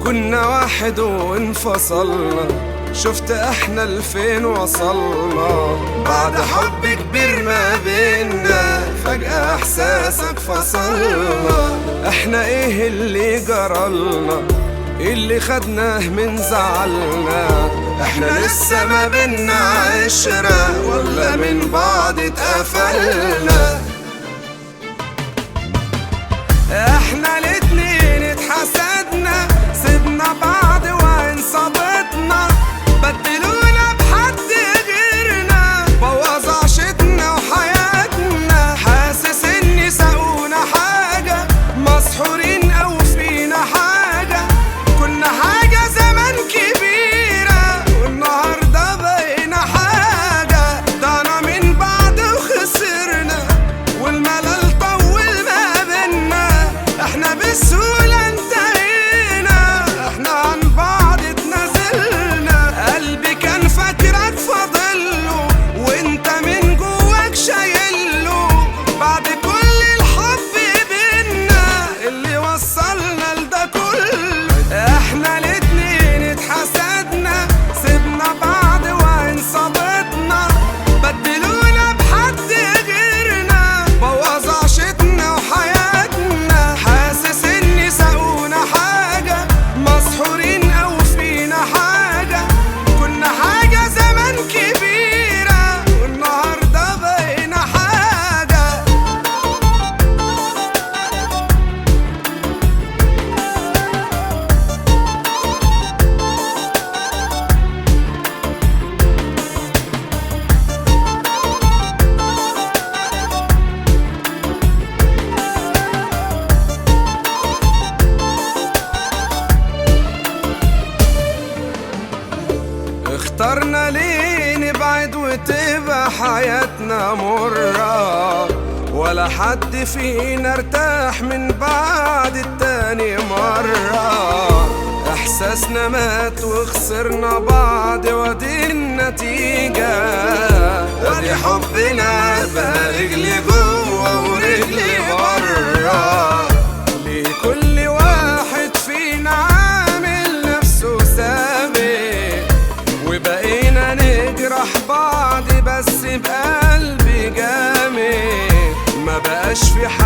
كنا واحد وانفصلنا، شفت احنا لفين وصلنا. بعد حب كبير ما بينا فجأة احساسك فصلنا. احنا ايه اللي جرالنا، ايه اللي خدناه من زعلنا؟ احنا لسه ما بينا عشرة ولا من بعض اتقفلنا؟ احنا الاتنين اتحسدنا، سيبنا بعض وعين صابتنا، بدلونا بحد غيرنا، بوظ عشتنا وحياتنا. حاسس اني ساقونا حاجة، مسحورين او فينا حاجة. كنا حاجة زمان كبيرة والنهاردة بقينا حاجة. ضعنا من بعض وخسرنا والملل طول ما بينا. احنا بسهولة انتهينا، احنا عن بعض اتنازلنا. قلبي كان فاكرك فاضله وانت من جواك شايله. بعد كل الحب بينا اللي وصلنا لده كله. احنا الاتنين اتحسدنا، سيبنا بعض وعين صابتنا، بدلونا بحد غيرنا، بوظ عشتنا وحياتنا. حاسس اني ساقونا حاجة، مسحورين او فينا حاجة. كنا حاجة زمان كبيرة والنهاردة بقينا حاجة. اخترنا ليه نبعد وتبقى حياتنا مرة، ولا حد فينا ارتاح من بعد التاني مرة. احساسنا مات وخسرنا بعض ودي النتيجة. ودي حبنا بقى رجلي جوه ورجلي بره. ليه كل واحد فينا عامل نفسه سابق، وبقينا نجرح بعض بس بقلبي جامد. ما بقاش في